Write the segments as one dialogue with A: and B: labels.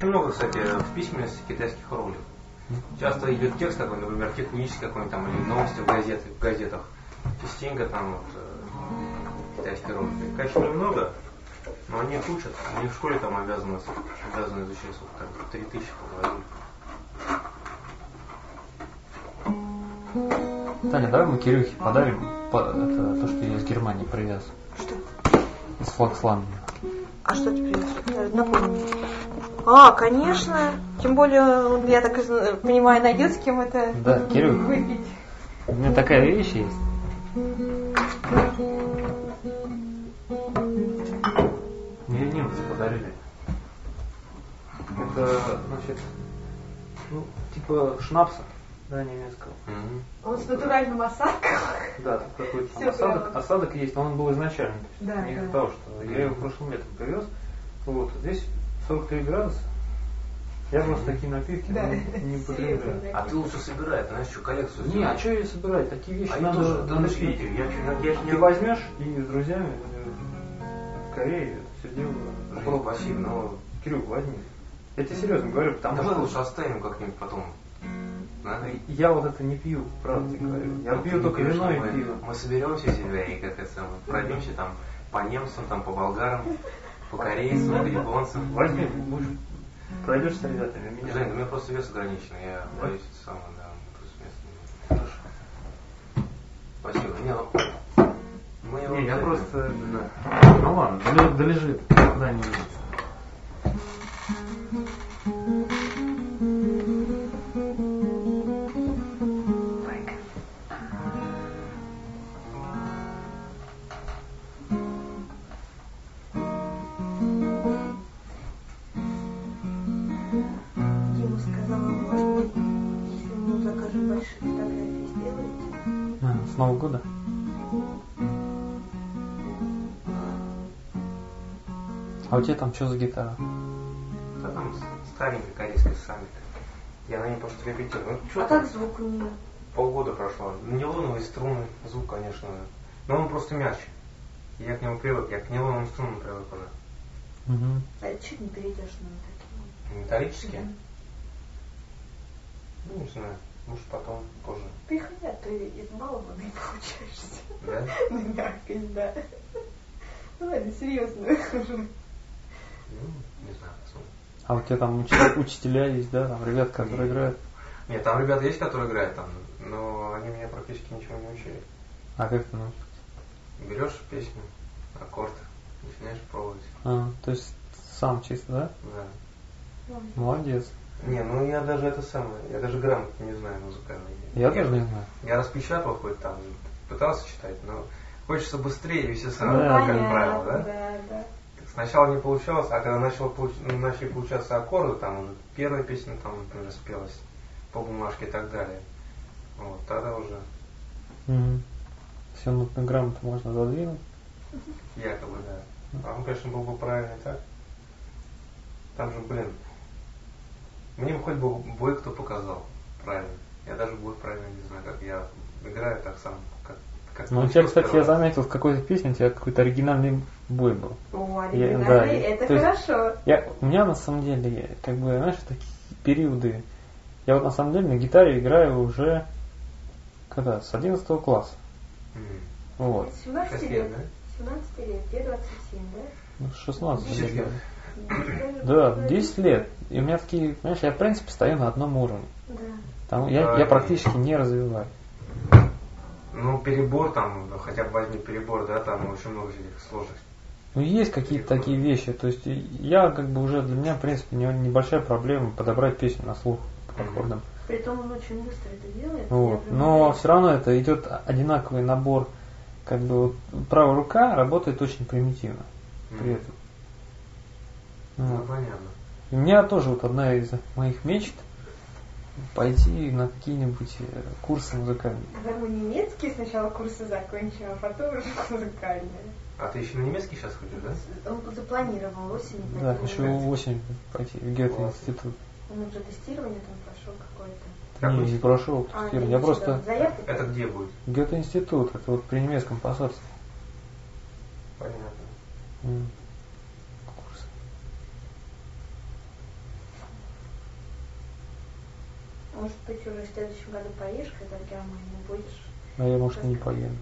A: Очень много, кстати, в письменности китайских иероглифов. Часто идет текст какой-нибудь, например, технический какой-нибудь там, или новости в газетах. Частенько там вот, китайские иероглифы. Конечно, немного, но они их учат. Они в школе там обязаны изучать, сколько там, 3000 поговорили.
B: Таня, давай мы Кирюхе подарим то, что я из Германии привез.
C: Что?
B: Из Фольксландии.
C: А что ты привез? Напомни. А, конечно. Тем более, я так понимаю, найдет с кем это
B: Кирюх,
C: выпить.
B: у меня такая вещь есть. Мне немцы подарили. Это, значит, типа шнапса, немецкого.
C: Он с натуральным осадком.
B: Да, тут какой-то осадок есть, но он был изначально.
C: Да,
B: не из-за того, что я его прошлым летом привез. Вот, здесь 43 градуса. Я просто такие напитки не потребляю.
A: А ты лучше собирай, ты знаешь, что коллекцию
B: Не, а что я собирать? Такие вещи
A: надо
B: пить.
A: Я
B: Ты возьмешь и с друзьями в Корее все дело.
A: Спасибо, но...
B: Кирюх, возьми. Я тебе серьезно говорю, потому
A: давай
B: что...
A: лучше оставим как-нибудь потом.
B: Я вот это не пью, правда тебе говорю. Я пью только вино и пиво.
A: Мы соберемся себя и пройдемся там по немцам, там по болгарам, по корейцам, по японцам.
B: Возьми, будешь. Пройдешь с ребятами, меня.
A: Жень, у меня просто вес ограниченный, я боюсь это самое, плюс место. Хорошо. Спасибо.
B: Я просто, Ну ладно, долежит куда-нибудь. С Нового года? А у тебя там что за гитара?
A: Да там старенькая корейская саммит. Я на ней просто репетирую.
C: А как звук у нее?
A: Полгода прошло. Нейлоновые струны, звук, конечно. Но он просто мягче. Я к нему привык, я к нейлоновым струнам привык уже.
C: А чуть не перейдешь на такие?
A: Металлические? Ну, не знаю. Может, потом, позже.
C: Приходя, ты избалованный получаешься.
A: Да?
C: На мягкость, да. Ну ладно, серьезно.
A: Не знаю, посмотрим.
B: А у тебя там учителя есть, да? Там ребят, которые играют?
A: Нет, там ребята есть, которые играют там, но они меня практически ничего не учили.
B: А как ты научился?
A: Берешь песню, аккорд, начинаешь пробовать.
B: То есть сам чисто, да?
A: Да.
B: Молодец.
A: Не, ну я даже это самое, я даже грамотно не знаю музыкальный.
B: Я тоже не знаю.
A: Я распечатал хоть там, пытался читать, но хочется быстрее и все сразу,
B: Да,
A: как правило, да?
C: Да.
A: Сначала не получалось, а когда начали получаться аккорды, там уже первая песня там, например, спелась по бумажке и так далее. Вот, тогда уже.
B: Все нотную грамоту можно задвинуть.
A: Якобы, да. А он, конечно, был бы правильный так. Там же, мне бы хоть бы бой кто показал правильно. Я даже бой правильно не знаю, как я играю так сам, как
B: Ну, у тебя, кстати, я заметил, в какой-то песне у тебя какой-то оригинальный бой был.
C: О, оригинальный, это хорошо.
B: У меня на самом деле, знаешь, такие периоды. Я вот на самом деле на гитаре играю уже с 11 класса. Вот.
C: 17 лет, да? 17 лет, тебе 27, да?
B: 16 лет.
C: Да,
B: 10 лет. И у меня такие, знаешь, я в принципе стою на одном уровне.
C: Да.
B: Там я практически не развиваю.
A: Ну, перебор там, хотя бы возьми перебор, да, там очень много всяких сложностей.
B: Ну, есть какие-то такие вещи. То есть я уже для меня, в принципе, небольшая проблема подобрать песню на слух по аккордам.
C: Притом он очень быстро это делает.
B: Вот. Но все равно это идет одинаковый набор. Правая рука работает очень примитивно при этом.
A: Ну, понятно.
B: У меня тоже одна из моих мечт пойти на какие-нибудь курсы музыкальные.
C: Когда мы немецкие сначала курсы закончим, а потом уже музыкальные.
A: А ты еще на немецкий сейчас ходишь, да?
C: Он запланировал осенью.
B: Да, хочу осенью пойти в Гёте-институт.
C: Он уже тестирование там прошел какое-то.
B: Не прошел тестирование. Я просто...
A: Это где будет?
B: Гёте-институт, это при немецком посольстве.
A: Понятно.
B: Курс.
C: Может быть, уже в следующем году поедешь, когда в Германии будешь.
B: А я, может, и не поеду.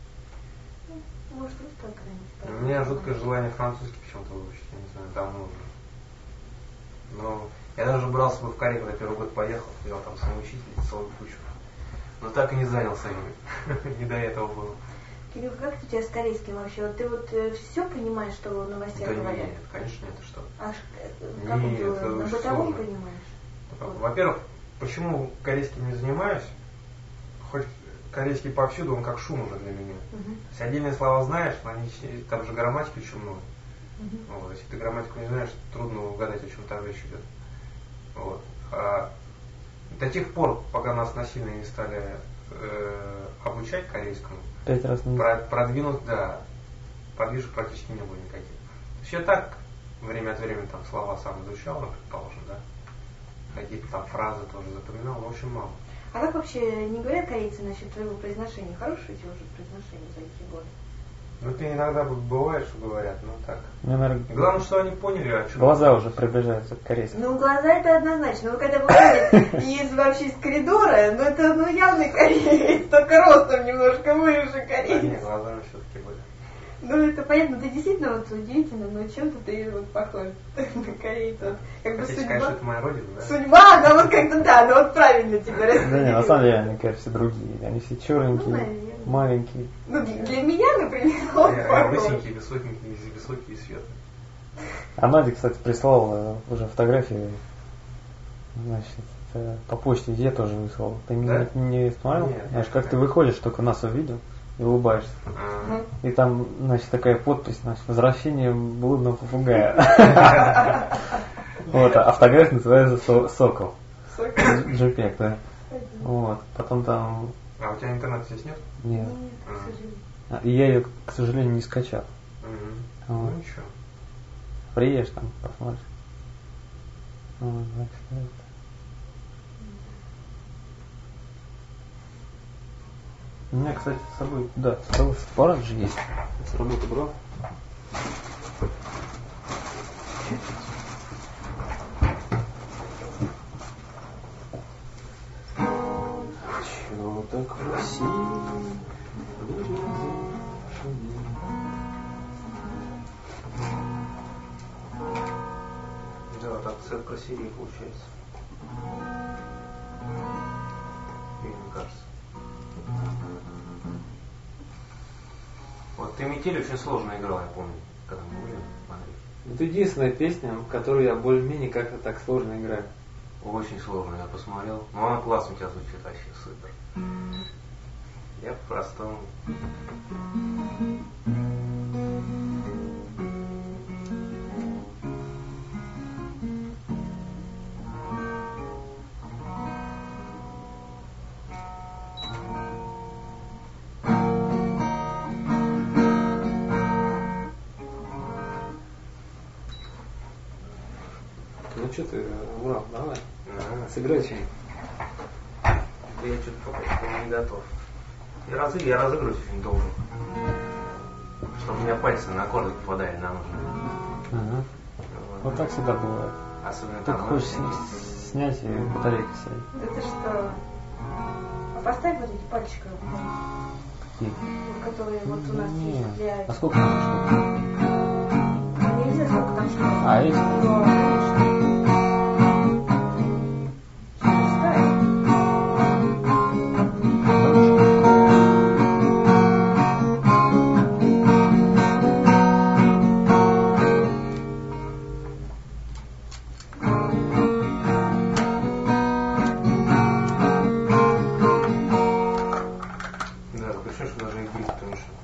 C: Может, вы что когда-нибудь
A: У меня жуткое желание французский почему-то выучить, я не знаю, давно уже. Но я даже брался бы в Корее, когда первый год поехал, взял там самоучитель, целую кучу. Но так и не занялся ими. Не до этого было.
C: Кирилл, как у тебя с корейским вообще? Вот ты вот все понимаешь, что в новостях
A: Да
C: говорят?
A: нет, конечно, это что?
C: А как
A: Нет,
C: вот,
A: это
C: на
A: очень
C: бытовом
A: сложно.
C: понимаешь?
A: Во-первых, почему корейским не занимаюсь? Хоть корейский повсюду, он как шум уже для меня.
C: Угу.
A: То есть отдельные слова знаешь, но они, там же грамматики очень много.
C: Угу.
A: Вот, если ты грамматику не знаешь, трудно угадать, о чем там речь идет. Вот. До тех пор, пока нас насильно не стали обучать корейскому,
B: 5 раз не...
A: продвинуть, да, подвижек практически не было никаких. То есть я так время от времени там слова сам изучал, ну, предположим, да. Какие-то там фразы тоже запоминал, но очень мало.
C: А как вообще не говорят корейцы насчет твоего произношения? Хорошее у тебя уже произношение за эти годы?
A: Ну, ты иногда бывает, что говорят, но так.
B: Мне, наверное,
A: И главное, что они поняли, о чем.
B: глаза уже приближаются к корейскому.
C: Ну, глаза это однозначно. Ну, когда выходит вообще из коридора, ну, это явный кореец, только ростом немножко выше
A: Да,
C: кореец.
A: нет, глаза все-таки были.
C: Ну, это понятно, ты действительно вот удивительно, но чем-то ты вот похож на корейца. Вот, как бы
A: Хотите
C: судьба.
A: сказать, что это моя родина, да?
C: Судьба, да, вот как-то да, ну вот правильно тебе
B: Да нет, на
C: распределили.
B: самом деле, мне кажется, все другие. Они все черненькие,
C: Ну, наверное.
B: маленькие.
C: Ну, для меня, например, он
A: Я
C: похож.
A: высенький, высокий и светлый.
B: А Надя, кстати, прислала уже фотографии. Значит, по почте я тоже выслал. Ты
A: Да?
B: не смотрел?
A: Нет,
B: Знаешь,
A: нет,
B: как
A: нет.
B: ты выходишь, только нас увидел и улыбаешься.
C: Ну,
B: И там, значит, такая подпись, значит, возвращение блудного попугая. Вот, а фотография называется «Сокол».
C: сок.
B: JPEG, да. Вот, потом там...
A: А у тебя интернета здесь нет?
B: Нет.
C: Нет, к сожалению.
B: И я ее, к сожалению, не скачал.
A: Ну
B: Вот.
A: ничего.
B: Приедешь там, посмотришь. Вот, так что это. У меня, кстати, с собой, да, с собой фотоаппарат же есть. С работы брал. Чего так красиво?
A: Да, так цвет красивее получается. Мне кажется. Вот ты метель очень сложно играл, я помню, когда мы были в Андрее.
B: Это единственная песня, которую я более-менее как-то так сложно играю.
A: Очень сложно, я посмотрел. Но она классно у тебя звучит, вообще супер. Я по-простому.
B: Ну что ты, Урал, давай,
A: Да.
B: сыграй что-нибудь.
A: Я что-то пока не готов. Я разыгрываюсь очень долго. Чтобы у меня пальцы на аккорды попадали на нужные.
B: Ага. Вот так всегда бывает.
A: Особенно
B: Только
A: там.
B: хочешь снять и батарейка сядет.
C: Да ты что? А поставь вот эти пальчики,
B: Какие?
C: которые вот у нас
B: Не.
C: есть для...
B: А сколько там штук?
C: Нельзя, сколько там штук.
B: А эти?
C: Да, конечно. Ставь.
A: Да, причем, что даже и бить, потому что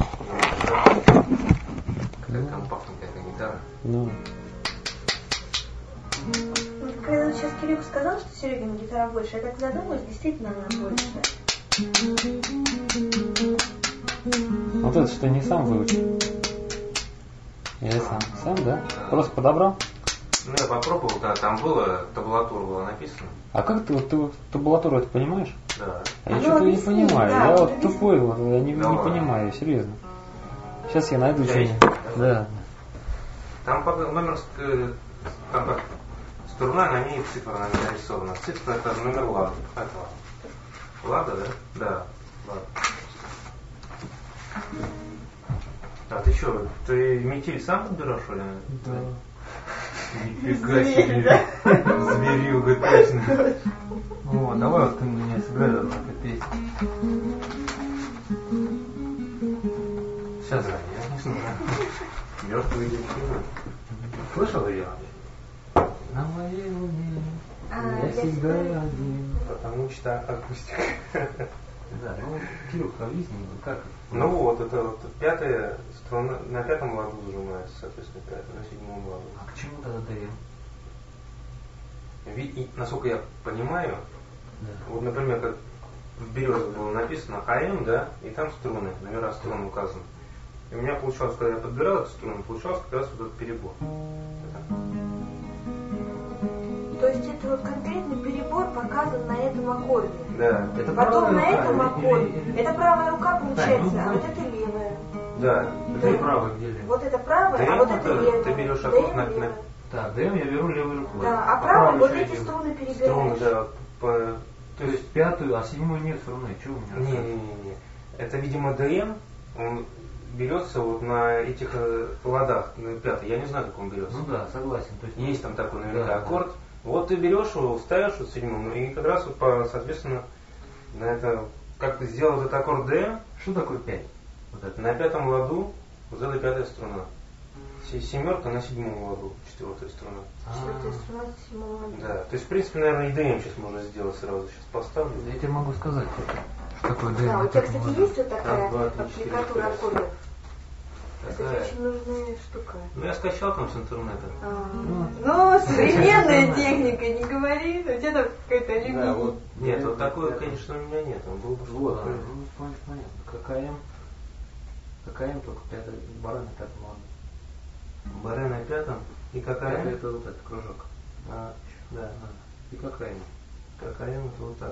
A: какая компактная какая-то гитара.
B: Ну,
C: Вот когда вот сейчас Кирилл сказал, что Серегина гитара больше, я так задумалась, действительно она больше.
B: вот это что не сам выучил? Или сам? Сам, да? Просто подобрал?
A: Ну, я попробовал, да, там было, табулатура была написана.
B: А как ты вот табулатуру это понимаешь?
A: Да.
B: А я
C: Ну,
B: что-то не
C: объясни,
B: понимаю.
C: да,
B: Я
C: вот
B: вот
C: объясни.
B: тупой, вот, я не
A: Давай.
B: понимаю, серьезно. Сейчас я найду
A: Я
B: что-нибудь.
A: есть?
B: Да.
A: Там номер, там как, струна, на ней цифра нарисована. Цифра это номер лада. Как лада? Лада, да? Да, лада. А ты что, ты метель сам подбираешь, что ли?
B: Да.
A: Нифига себе. Зверюга, точно.
B: О, давай вот ты мне сыграй эту песню.
A: Сейчас, да, я не знаю. Мертвые девчины. Слышал ее?
B: На моей луне я всегда один.
A: Потому что акустика.
B: Да, ну, Кирюха, объясни, как?
A: Ну вот, это вот пятая струна, на пятом ладу зажимается, соответственно, пятая, на седьмом ладу.
B: А к чему тогда ДМ?
A: Ведь, насколько я понимаю,
B: Да.
A: вот, например, как в березе было написано АМ, да, и там струны, номера струн указаны. И у меня получалось, когда я подбирал эту струну, получалось как раз вот этот перебор.
C: То есть это вот конкретный перебор показан на этом аккорде.
A: Да.
B: Это
C: Потом на
B: правая рука,
C: этом аккорде.
B: или-
C: Это правая рука получается,
B: Да, ну,
C: а вот это левая.
A: Да.
B: Где правая, где левая?
C: Вот это правая,
A: ДМ
C: а вот это
A: это
C: левая.
A: ты берешь
C: ДМ
A: аккорд на-
C: левая.
B: Так, ДМ я беру левой рукой.
C: Да, а правой вот
B: еще
C: эти
B: я делаю?
C: струны
A: Струны,
C: перебираешь.
A: да,
B: То есть пятую, а седьмую нет струны. Чего у меня?
A: Не. Это, видимо, ДМ, он берется вот на этих ладах, на пятой. Я не знаю, как он берется.
B: Ну да, согласен. То есть,
A: Есть там такой наверняка
B: Да,
A: аккорд. Вот ты берешь его, ставишь вот седьмым, и как раз вот соответственно на это, как ты сделал этот аккорд ДМ,
B: Что такое 5? Вот это.
A: на пятом ладу вот эта пятая струна. Семерка на седьмом ладу, четвертая струна.
C: Четвертая струна, седьмая.
A: Да, то есть в принципе, наверное, и ДМ сейчас можно сделать сразу. Сейчас поставлю.
B: Я тебе могу сказать, что такое ДМ.
C: Да, у тебя, кстати, есть вот такая
A: Раз, два, три, четыре,
C: аппликатура
A: пять.
C: аккордов? Кстати,
A: Такая.
C: очень нужная штука.
A: Ну я скачал там с интернета.
C: Ну, современная техника, не говори, у тебя там какая-то алюминий.
A: Да, вот. Нет, вот такой, конечно, у меня нет. Он был бы
B: Вот,
A: что-то.
B: ну, понятно. ККМ только пятая, бара на пятом ладу.
A: Баре на пятом и какая?
B: Пятая это вот этот кружок.
A: А, да.
B: И ККМ.
A: Какая это вот так.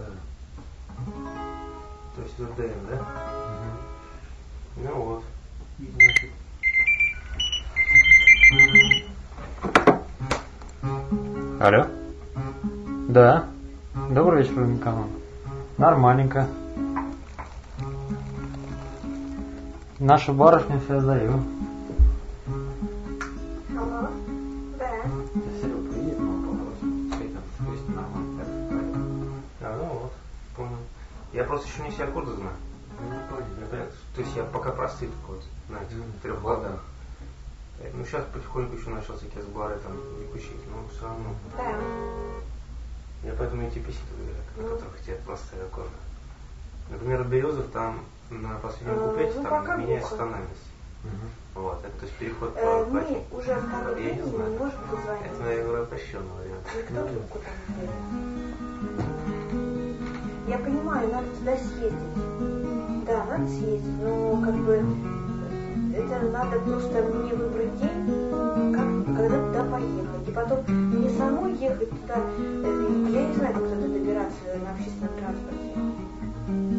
A: То есть вот ДМ, да? Ну вот.
B: И, значит, алло? Да. Добрый вечер, Николай. Нормальненько. Наша барышня все даю.
C: Ага, да.
B: Серега приедет, мы попросим. Встретимся, нормально.
A: А, ну вот, понял. Я просто еще не все аккорды знаю. Например, то есть я пока простые только вот на этих трех ладах. Ну сейчас потихоньку еще начал всякие сборы там и учить, но все равно.
C: Да.
A: Я поэтому эти песни на которых тебе простые аккорды. Например, Березов там на последнем куплете
C: ну,
A: там
C: пока
A: меняется
C: глухо.
A: тональность. Вот, это то есть переход по
C: Мы
A: платину.
C: уже второй
A: Я
C: день
A: не знаю.
C: не можем
A: Это,
C: позвонить.
A: наверное, упрощенный вариант.
C: Никто трубку там не берет. Я понимаю, надо туда съездить. Да, надо съездить, но как бы это надо просто мне выбрать день, когда туда поехать. И потом мне самой ехать туда, я не знаю, как туда добираться на общественном транспорте.